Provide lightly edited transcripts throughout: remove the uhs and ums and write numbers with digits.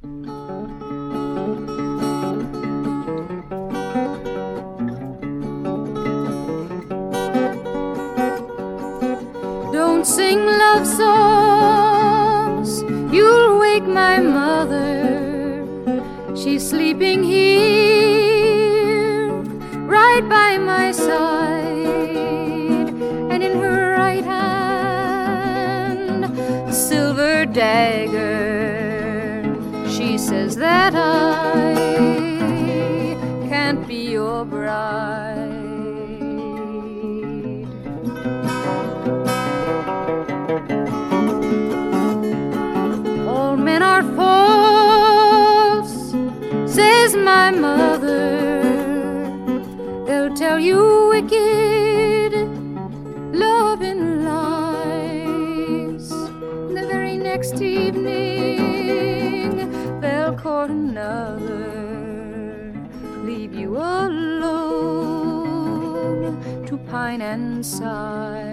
Don't sing love songs, you'll wake my mother. She's sleeping here, right by my side, and in her right hand, a silver dagger. She says that I can't be your bride. All men are false, says my mother. They'll tell you wicked loving lies. The very next evening they'll court another, leave you alone to pine and sigh.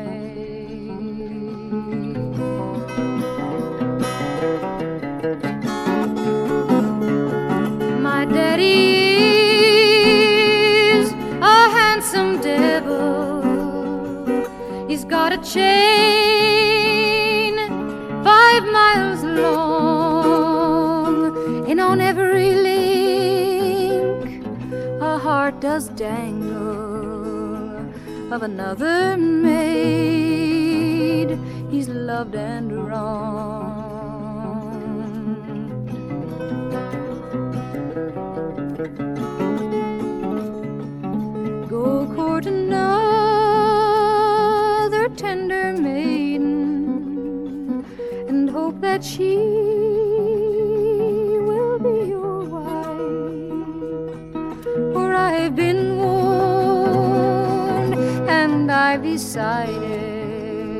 My daddy is a handsome devil. He's got a chain 5 miles long, and on every link a heart does dangle of another maid he's loved and wronged. Go court another tender maiden and hope that she will be your wife. For I've been warned and I've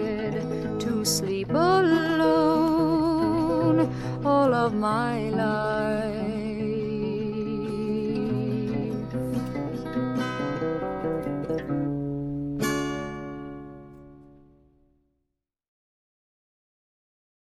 decided to sleep alone all of my life.